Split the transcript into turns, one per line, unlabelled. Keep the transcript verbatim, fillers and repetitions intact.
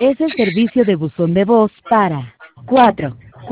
Es el servicio de buzón de voz para cuatro